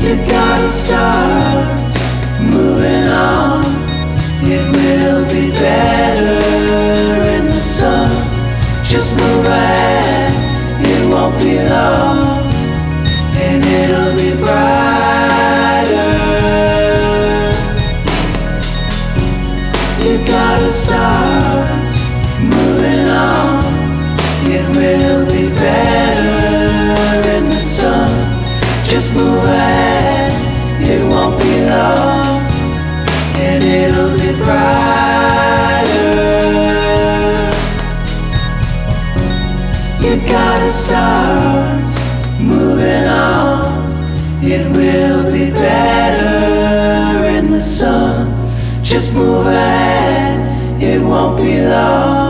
You gotta start moving on. It will be better in the sun. Just move ahead, it won't be long, and it'll be brighter. You gotta start moving on. It will be better in the sun. Just move ahead, it won't be long, and it'll be brighter. You gotta start moving on. It will be better in the sun. Just move ahead, it won't be long.